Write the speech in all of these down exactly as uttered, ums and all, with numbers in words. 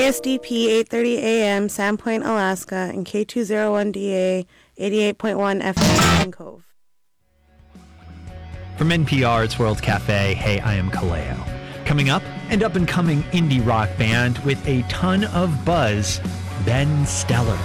S D P eight thirty A M, Sandpoint, Alaska, and K two oh one D A eighty-eight point one F M in Cove. From N P R, it's World Cafe. Hey, I am Kaleo. Coming up, an up-and-coming indie rock band with a ton of buzz, Ben Stellar.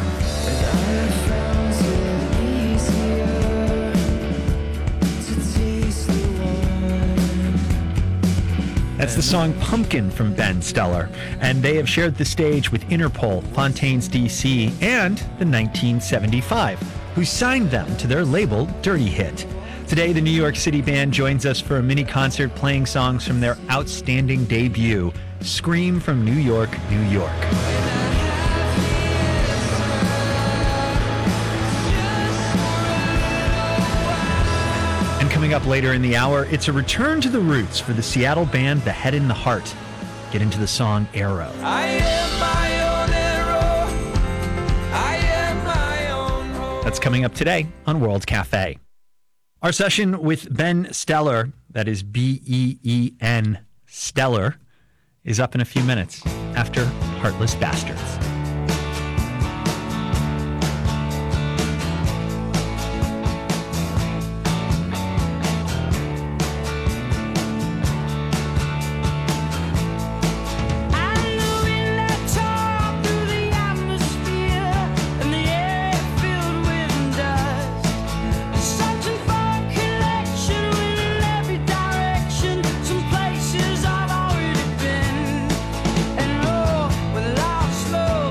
That's the song Pumpkin from Ben Stellar, and they have shared the stage with Interpol, Fontaines D C, and the nineteen seventy-five, who signed them to their label Dirty Hit. Today, the New York City band joins us for a mini concert playing songs from their outstanding debut, Scream from New York, New York. And coming up later in the hour, it's a return to the roots for the Seattle band The Head and the Heart. Get into the song Arrow. I am my own arrow. I am my own hope. That's coming up today on World Cafe. Our session with Ben Stellar, that is B E E N, Stellar, is up in a few minutes after Heartless Bastards. Places I've already been, and oh, with a lot of slow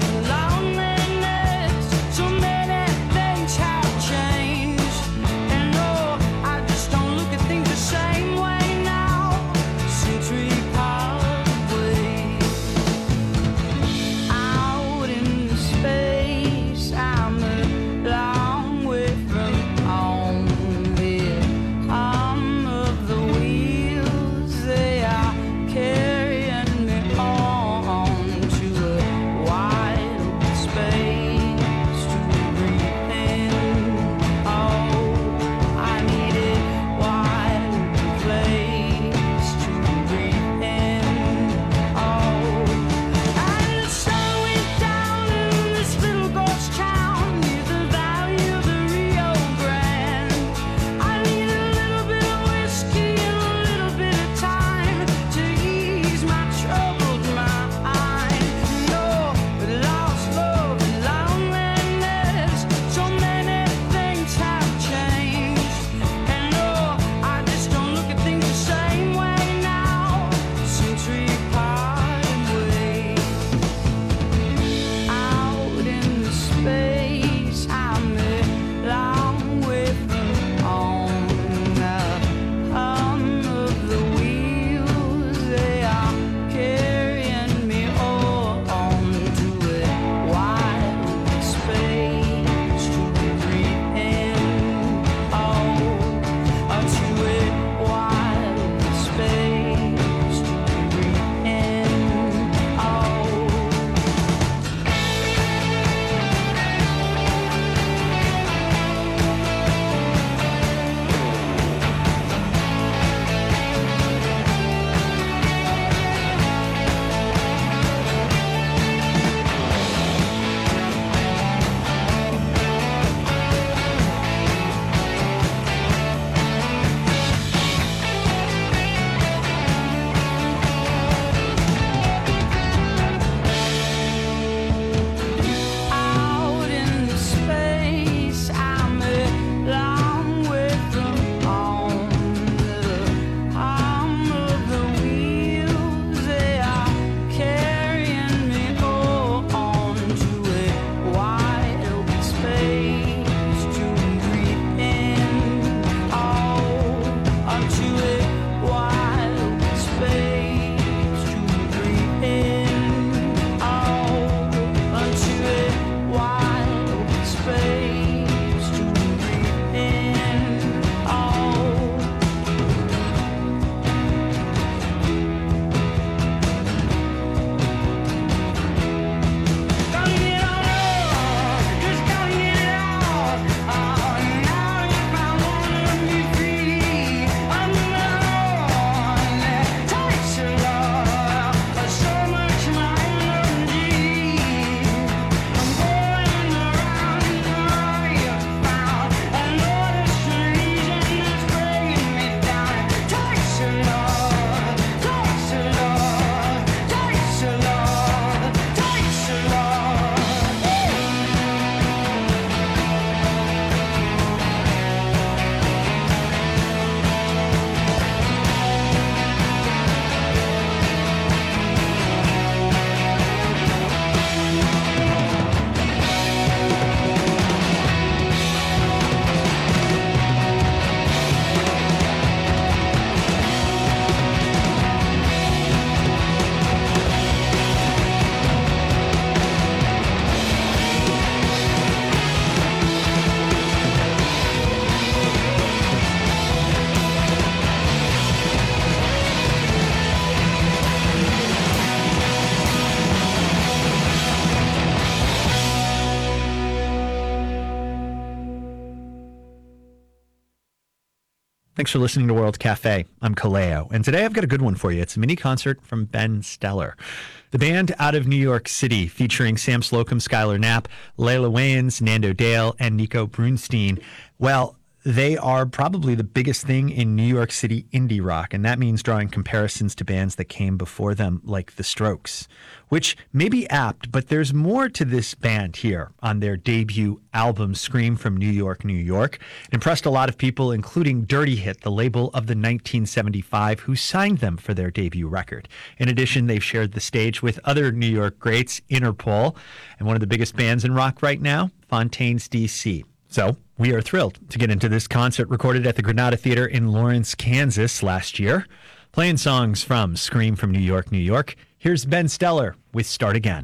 Thanks for listening to World Cafe. I'm Kaleo, and today I've got a good one for you. It's a mini concert from Ben Stellar. The band out of New York City, featuring Sam Slocum, Skylar Knapp, Layla Wayans, Nando Dale, and Nico Brunstein. Well, they are probably the biggest thing in New York City indie rock, and that means drawing comparisons to bands that came before them, like The Strokes, which may be apt, but there's more to this band here on their debut album, Scream from New York, New York. It impressed a lot of people, including Dirty Hit, the label of the nineteen seventy-five, who signed them for their debut record. In addition, they've shared the stage with other New York greats, Interpol, and one of the biggest bands in rock right now, Fontaines D C. So we are thrilled to get into this concert recorded at the Granada Theater in Lawrence, Kansas last year. Playing songs from Scream from New York, New York. Here's Ben Stellar with Start Again.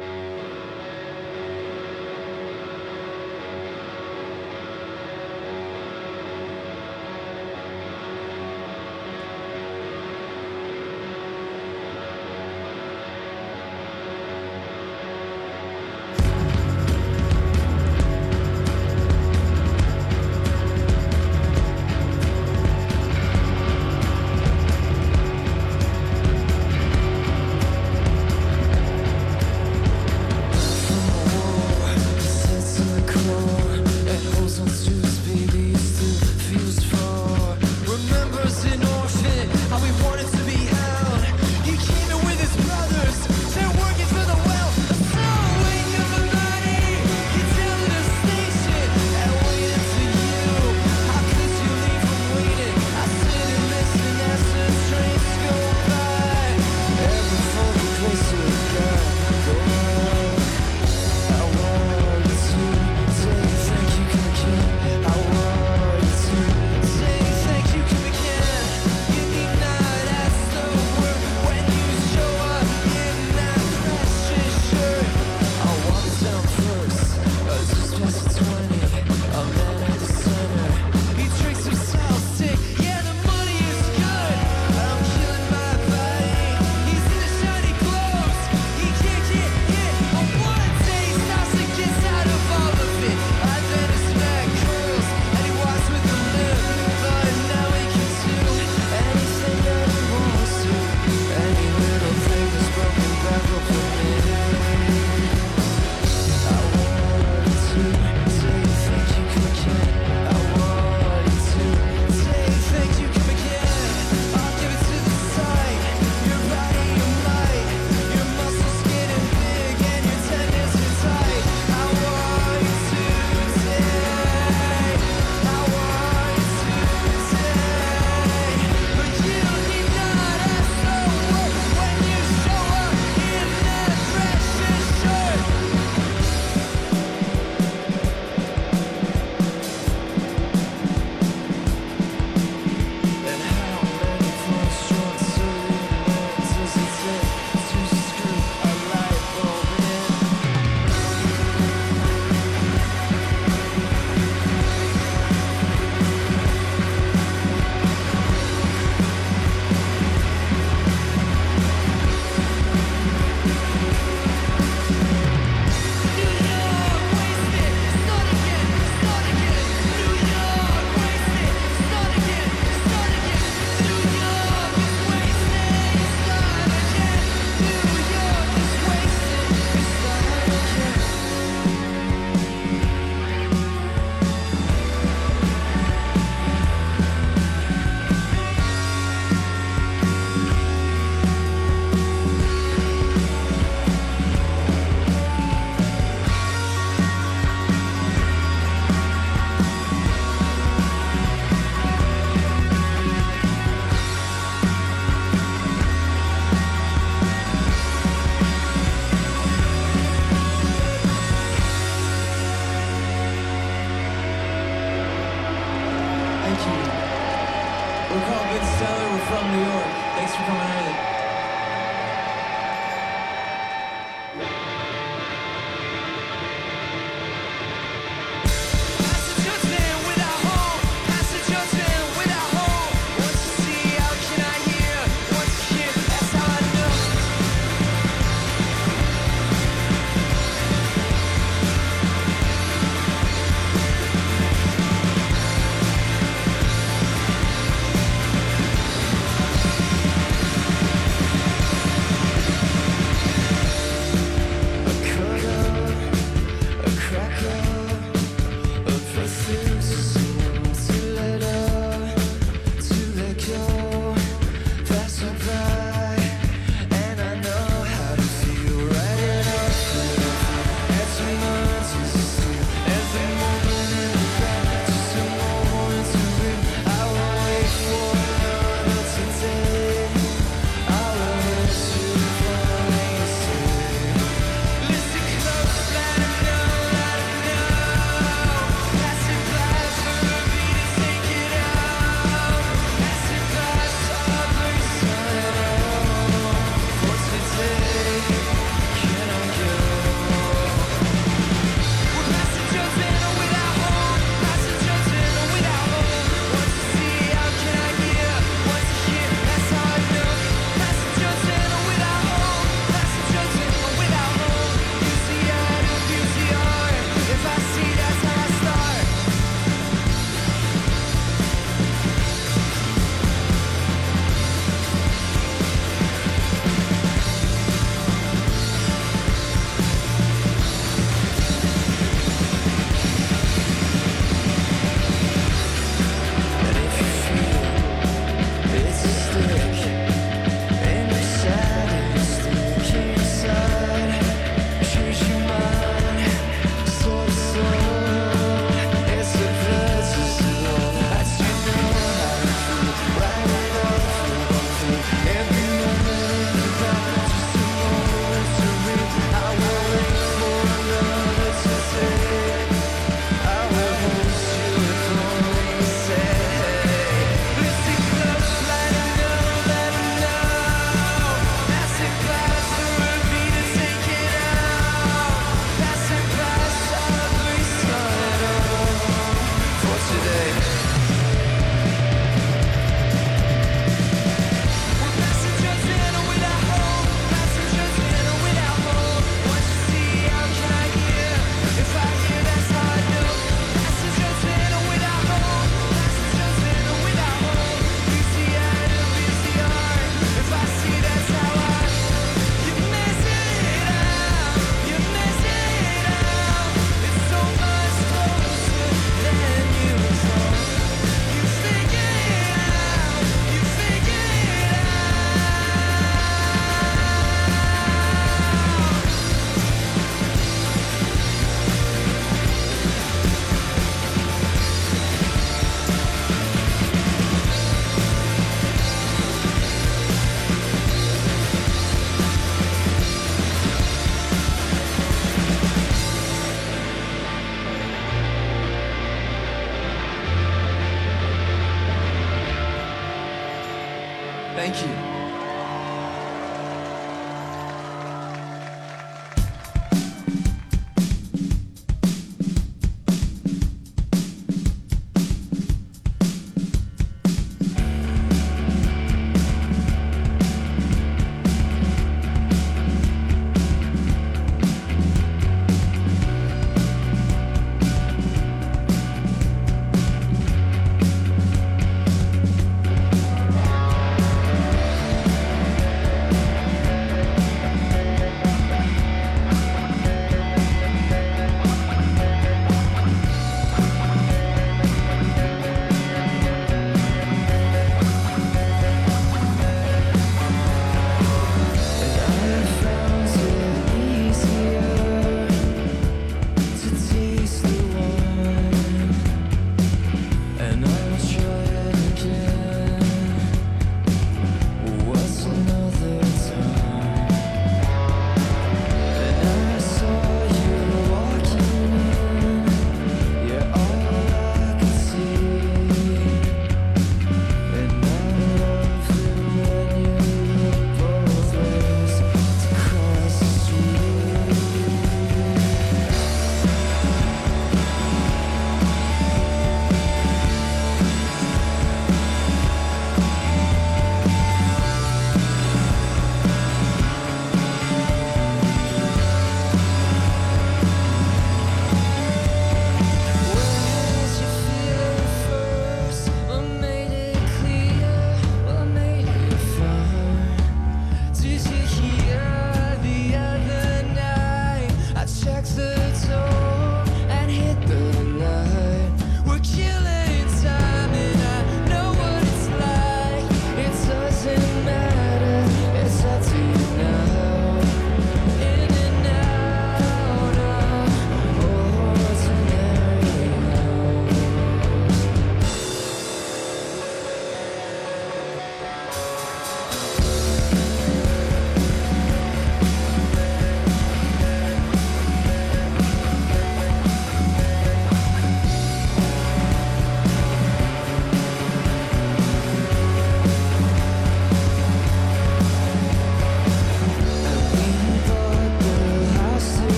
We're called Ben Stellar. We're from New York. Thanks for coming early.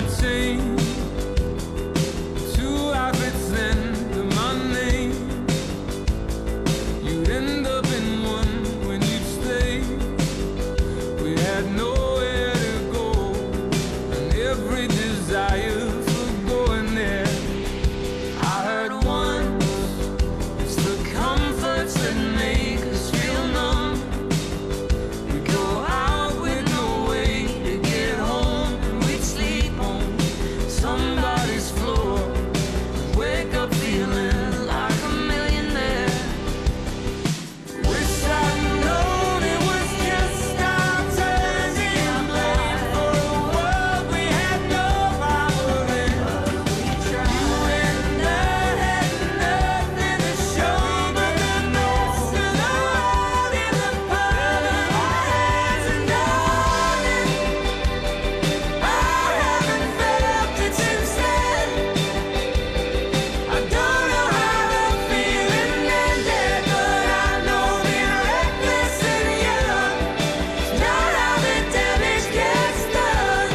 I change two outfits into my name, you'd end up in one when you'd stay. We had nowhere to go, and every desire for going there. I heard once, it's the comforts that make us feel numb. We go out with no way to get home, and we'd sleep on somebody's floor and wake up feeling like a millionaire. Wish I'd known it was just our turn to blame for a world we had no power in. You and I had nothing to show but the mess of the world in the palm of our hands, and darling, I haven't felt it since then. I don't know how the feeling ended, but I know being reckless and young is not how the damage gets done.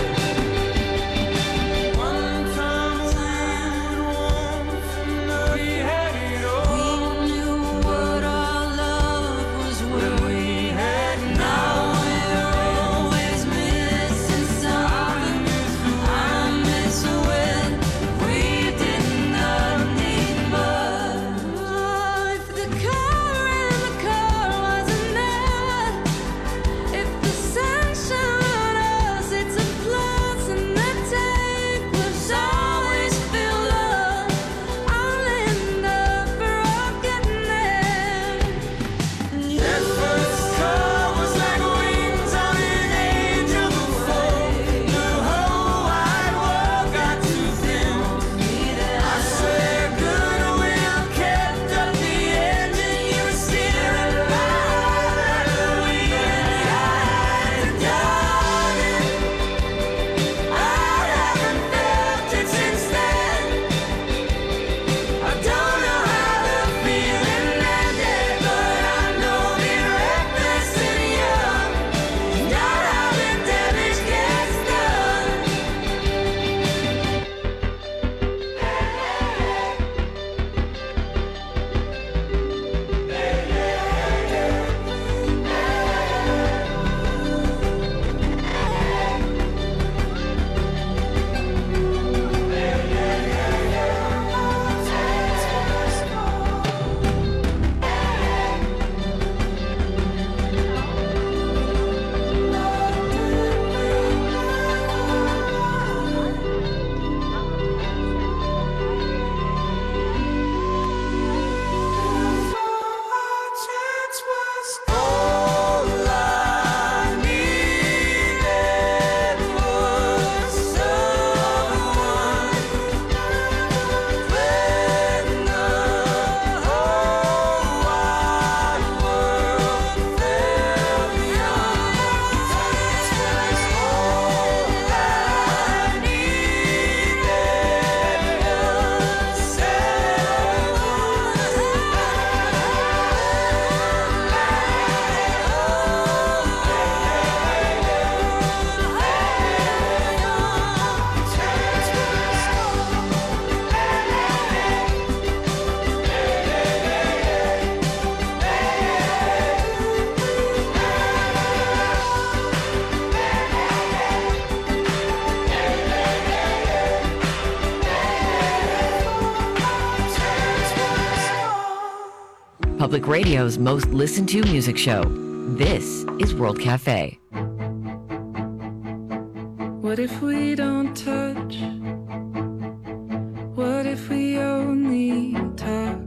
One time we would want to know we had it all. We knew what our love was when we had now we're always missing something. I miss when we did not need much. If the car and the car wasn't there, if the sunshine us, it's a plus, and the tank was always filled up, I'll end up forgetting them. That first car was like wings on an angel before the whole wide world got too thin. I swear goodwill kept up the engine, you were steering by the wind. Darling, I haven't felt it since then. I don't know how the feeling ended, but I know being reckless and young is not how the damage gets done. All I needed was someone when the whole wide world felt young. All I needed was Public Radio's most listened to music show. This is World Cafe. What if we don't touch? What if we only talk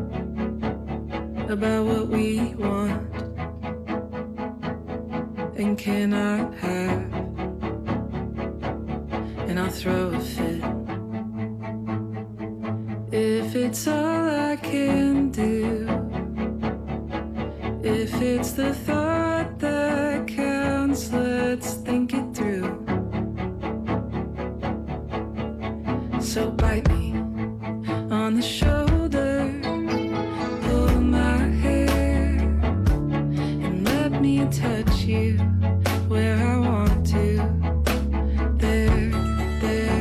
about what we want and cannot have? And I'll throw a fit if it's all I can do. If it's the thought that counts, let's think it through. So bite me on the shoulder, pull my hair, and let me touch you where I want to. There, there.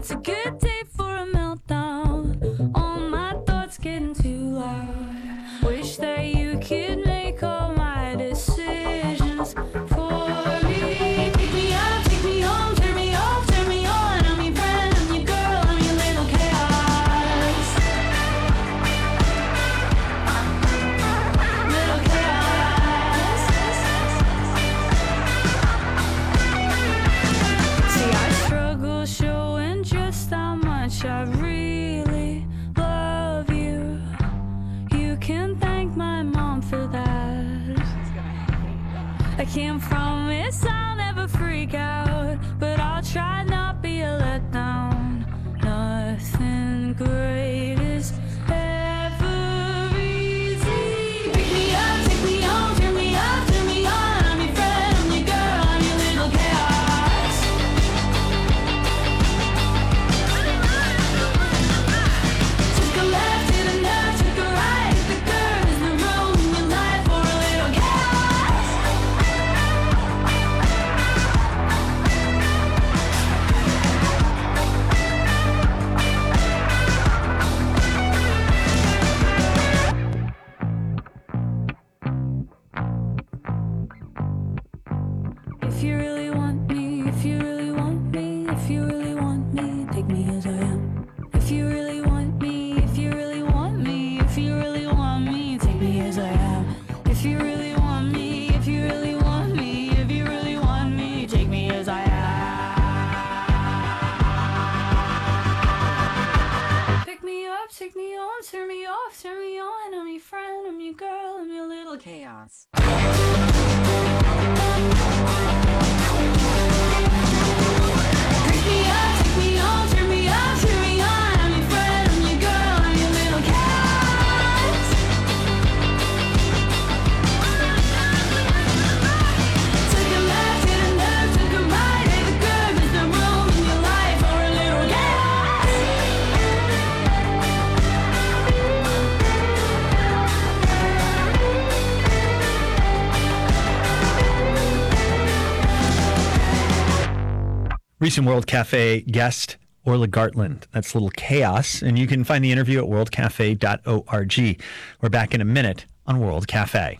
It's a good day for a meltdown. All my thoughts getting too loud. Wish that you could make all my decisions for me. Pick me up, take me home, turn me off, turn me on. I'm your friend, I'm your girl, I'm your little chaos. Little chaos. See, I struggle showing just how much I really love you. You can thank my mom for that. I can't promise I'll never freak out, but I'll try not be a letdown. Nothing great is ever easy. Pick me up, take me home, turn me up, turn me on. I'm your friend, I'm your girl, I'm your little chaos. Took a left, hit a nerve, took a right, hit the curve. Is there room in your life for a little chaos? If you really want me, if you really want me, if you really want me, take me as I am. If you really want me, if you really want me, if you really want me, take me as I am. If you really want me, if you really want me, if you really want me, take me as I am. Pick me up, take me on, turn me off, turn me on. I'm your friend, I'm your girl, I'm your little chaos. Pick me up, take me home, turn me up, turn me on. I'm your friend, I'm your girl, I'm your little chaos. Took a left, hit a nerve, took a right, hit the curve. Is there room in your life for a little chaos? Recent World Cafe guest Orla Gartland. That's Little Chaos. And you can find the interview at world cafe dot org. We're back in a minute on World Cafe.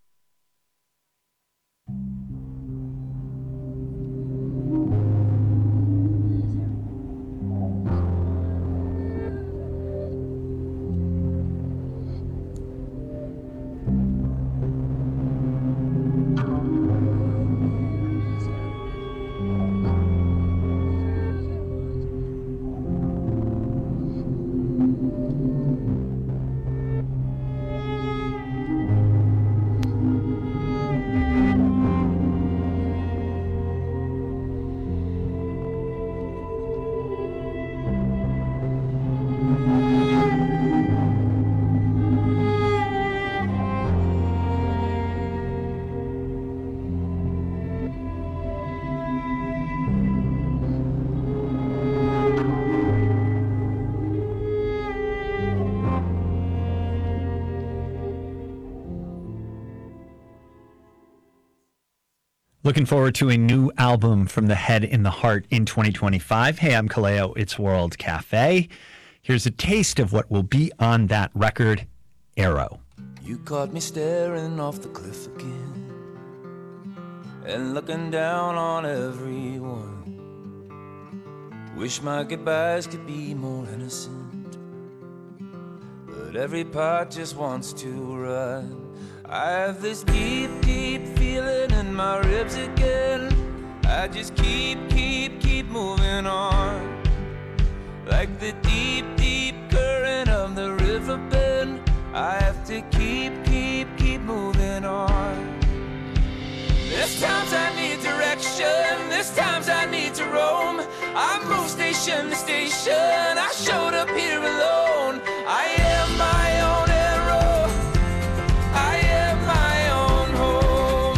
Looking forward to a new album from The Head in the Heart in twenty twenty-five. Hey, I'm Kaleo. It's World Cafe. Here's a taste of what will be on that record, Arrow. You caught me staring off the cliff again and looking down on everyone. Wish my goodbyes could be more innocent, but every part just wants to run. I have this deep, deep feeling in my ribs again. I just keep, keep, keep moving on, like the deep, deep current of the river bend. I have to keep, keep, keep moving on. There's times I need direction, there's times I need to roam. I move station to station, I showed up here alone. I am my own arrow, I am my own home.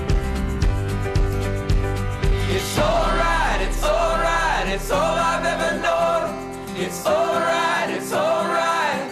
It's alright, it's alright, it's all I've ever known. It's alright, it's alright.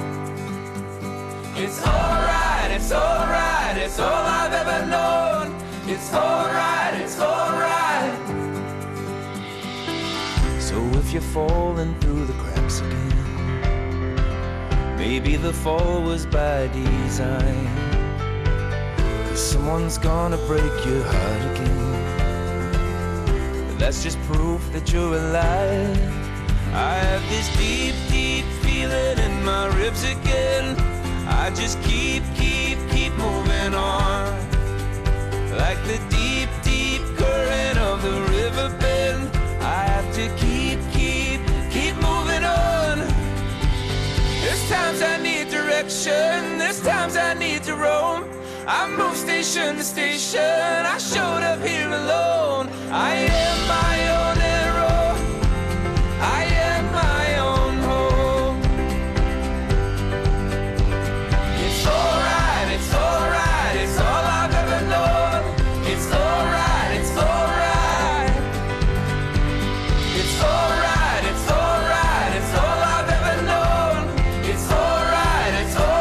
It's alright, it's alright, it's all I've ever known. It's alright, it's alright. So if you're falling through the cracks again. Maybe the fall was by design, 'cause someone's gonna break your heart again. But that's just proof that you're alive. I have this deep, deep feeling in my ribs again. I just keep, keep, keep moving on, like the deep, deep current of the river bend. I have to keep, keep, keep moving on. There's times I need direction, there's times I need to roam. I moved station to station, I showed up here alone. I am my own hero, I am my own home. It's alright, it's alright, it's all I've ever known. It's alright, it's alright. It's alright, it's alright, it's all I've ever known. It's alright, it's alright.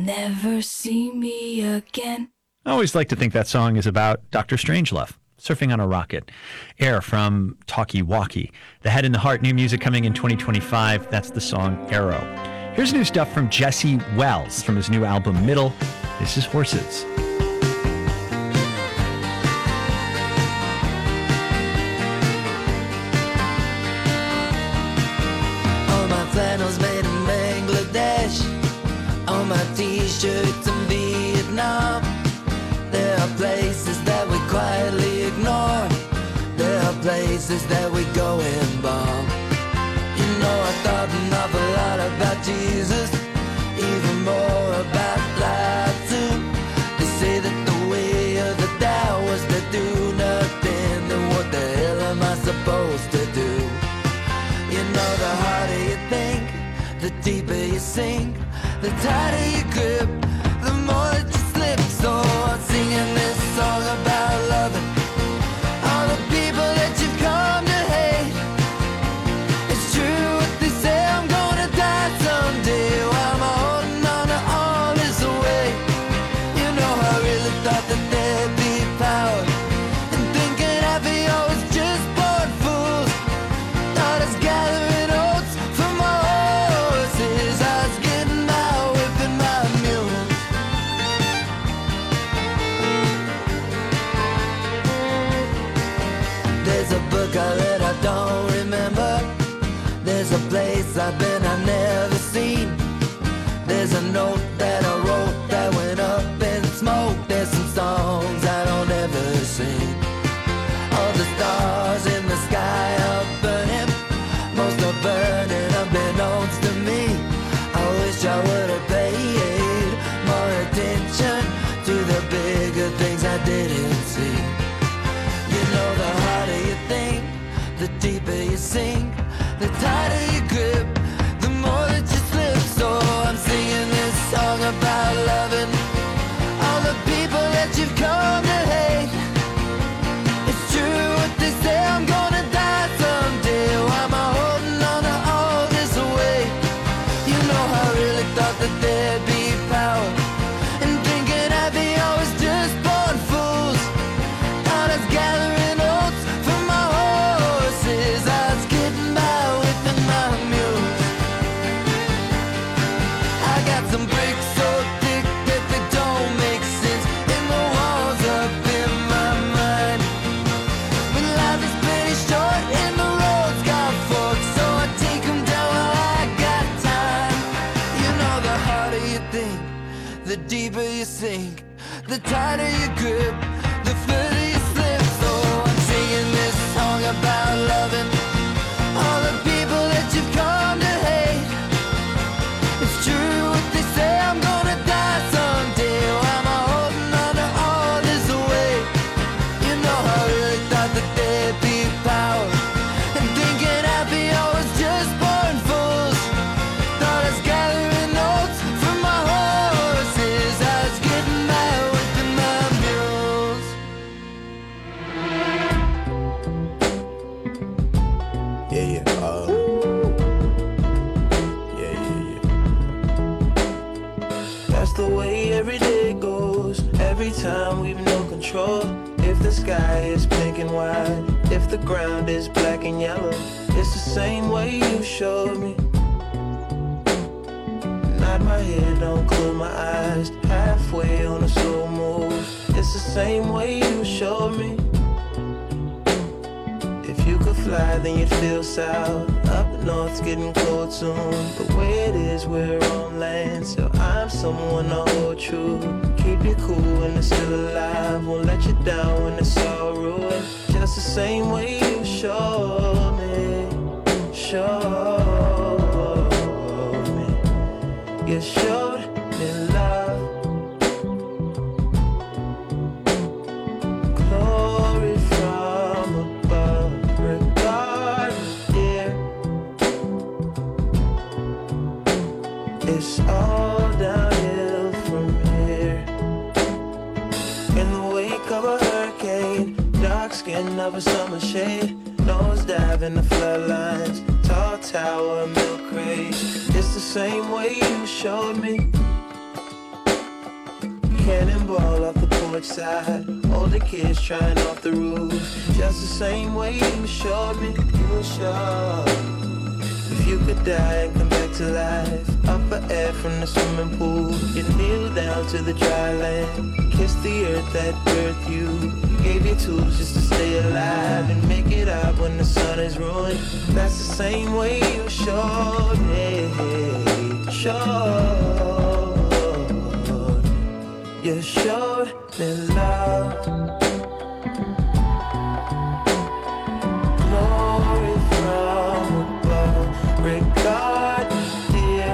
never see me again. I always like to think that song is about Doctor Strangelove, surfing on a rocket. Air from Talkie Walkie. The Head and the Heart, new music coming in twenty twenty-five. That's the song Arrow. Here's new stuff from Jesse Wells from his new album Middle. This is Horses. All my flannels made in Bangladesh, all my t-shirts in Vietnam. There are places that we quietly ignore, there are places that we go and bomb. You know I thought an awful lot about Jesus, even more about life too. They say that the way of the Tao was to do nothing, then what the hell am I supposed to do? You know the harder you think, the deeper you sink, the tighter you grip, the more that you slip. So I'm singing this song about loving all the people that you've come to hate. It's true what they say, I'm gonna die someday. Why am I holding on to all this away? You know I really thought that there'd be power, and thinking happy always just born fools. Thought I was gathering oats for my horses, I was getting my whip and my mules. There's a book I read I don't remember, there's a place I've been I never seen, there's a note that I wrote that went up in smoke, there's some songs I don't ever sing. All the stars in the sky are burning, most are burning unbeknownst to me. I wish I would have paid more attention to the bigger things I didn't see. You know the harder you think, the deeper you sink, the tighter you grip, the more that you slip. So I'm singing this song about loving all the people that you've come to hate. It's true what they say, I'm gonna die someday. Why am I holding on to all this away? You know I really thought that there'd be power, and thinking happy always just born fools. Thought I was gathering oats for my horses, I was getting my whip and my mules. I got some bricks so thick that they don't make sense in the walls up in my mind. But life is pretty short and the roads got forks, so I take 'em down while I got time. You know the harder you think, the deeper you sink, the tighter you grip, the further you slip. So I'm singing this song about loving all the people that you've come to hate. It's true what they say, I'm gonna die someday. Why am I holding on to all this away? You know I really thought that there'd be power, and thinking happy always just born fools. Thought I was gathering notes for my horses, I was getting my whip and my mules. Yeah, yeah, uh, yeah, yeah, yeah. That's the way every day goes. Every time we've no control. If the sky is pink and white, if the ground is black and yellow, it's the same way you showed me. Nod my head, don't close my eyes. Halfway on a slow move. It's the same way you showed me. If you could fly, then you'd feel south. Up north's getting cold soon. The way it is, we're on land, so I'm someone to hold true. Keep you cool when it's still alive, won't let you down when it's all ruined. Just the same way you showed me, showed me. You showed me love, glory from above. Regardless, dear, it's all downhill from here. In the wake of a hurricane, dark skin of a summer shade, nose dive in the floodlines, tall tower, milk crate. It's the same way you showed me. Cannonball off the porch side. Older kids trying off the roof. Just the same way you showed me. You were sure. If you could die and come back to life, up for air from the swimming pool, you kneel down to the dry land, kiss the earth that birthed you, gave you tools just to stay alive and make it out when the sun is ruined. That's the same way you showed me, showed, you showed me love. Glory from above, regard, dear.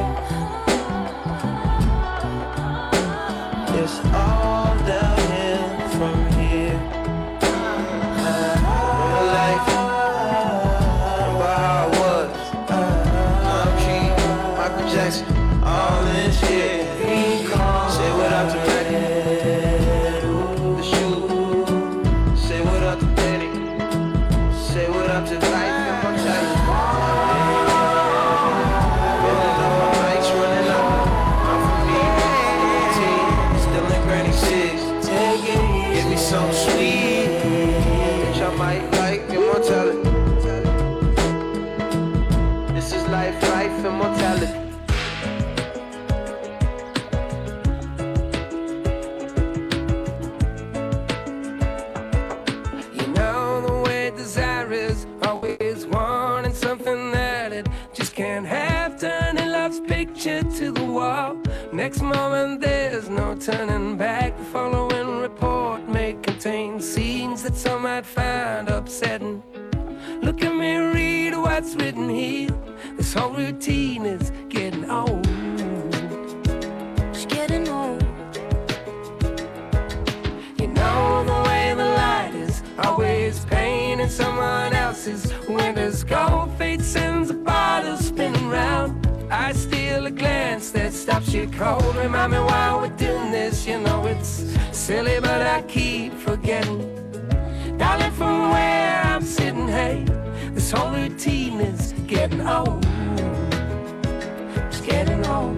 It's all downhill from here. Real life, remember how it was. I'm King, Michael Jackson, all this shit. Say what up to Reggie, the shoe. Say what up to Benny. Say what up to life, and my child. Rolling up my bikes, running up. I'm from me, team, still in Granny Six. Take it, give me some sweet. Bitch, I might like immortality. This is life, life, immortality. You know the way desire is always wanting something that it just can't have. Turning love's picture to the wall. Next moment there's no turning back. The following report may contain scenes that some might find upsetting. Look at me, read what's written here. This whole routine is getting old. It's getting old. You know the way the light is always painting someone else's winter's gold. Fate sends a bottle spinning round. I steal a glance that stops you cold. Remind me why we're doing this. You know it's silly, but I keep forgetting. Darling, from where I'm sitting, hey, this whole routine is getting old. It's getting old.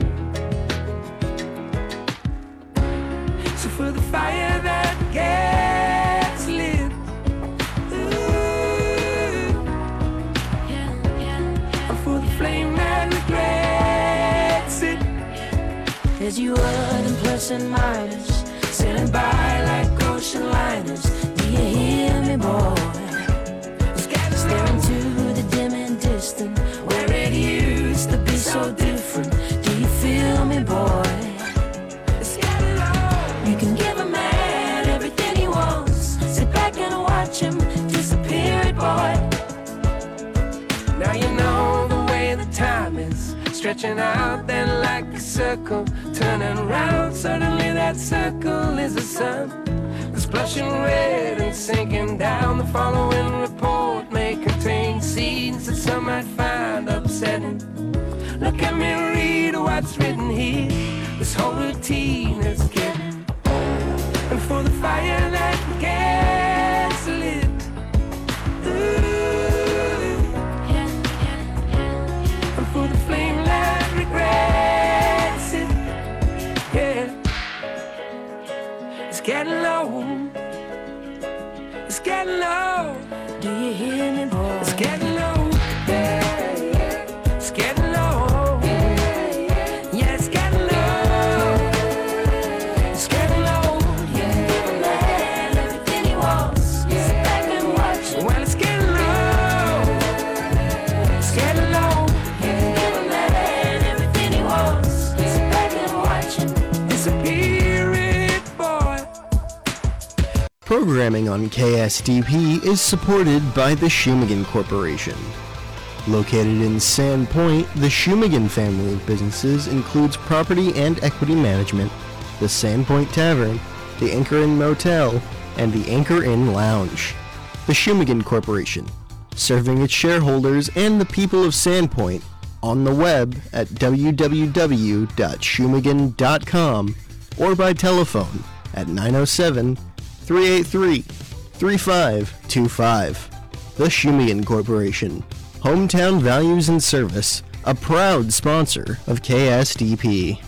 So for the fire that gets lit, ooh, and for the flame that regrets it, as you would in plus and minus, sailing by like ocean liners. Do you hear me, boy? Staring to the dim and distant, where it used to be so different. Do you feel me, boy? You can give a man everything he wants. Sit back and watch him disappear, boy. Now you know the way the time is stretching out, then like a circle, turning round. Suddenly that circle is the sun. It's blushing red and sinking down. The following report may contain scenes that some might find upsetting. Look at me, read what's written here. This whole routine is getting old. And for the fire that gets lit, ooh, and for the flame that regrets it, yeah. It's getting low. It's getting low. Do you hear me, boy? It's getting low. Yeah, yeah. It's getting low. Yeah, yeah. Yeah, it's getting low. It's getting low. Yeah. Give a man everything he wants. Yeah. Sit back and watch it. Well, it's getting low. It's getting low. Yeah. Give a man everything he wants. Sit back and watch it. Disappear it, boy. Programming on K S D P is supported by the Shumagan Corporation. Located in Sand Point, the Shumagan family of businesses includes property and equity management, the Sand Point Tavern, the Anchor Inn Motel, and the Anchor Inn Lounge. The Shumagan Corporation, serving its shareholders and the people of Sand Point on the web at w w w dot shumagan dot com or by telephone at nine oh seven, three eight three, three five two five. The Shumagan Corporation, hometown values and service, a proud sponsor of K S D P.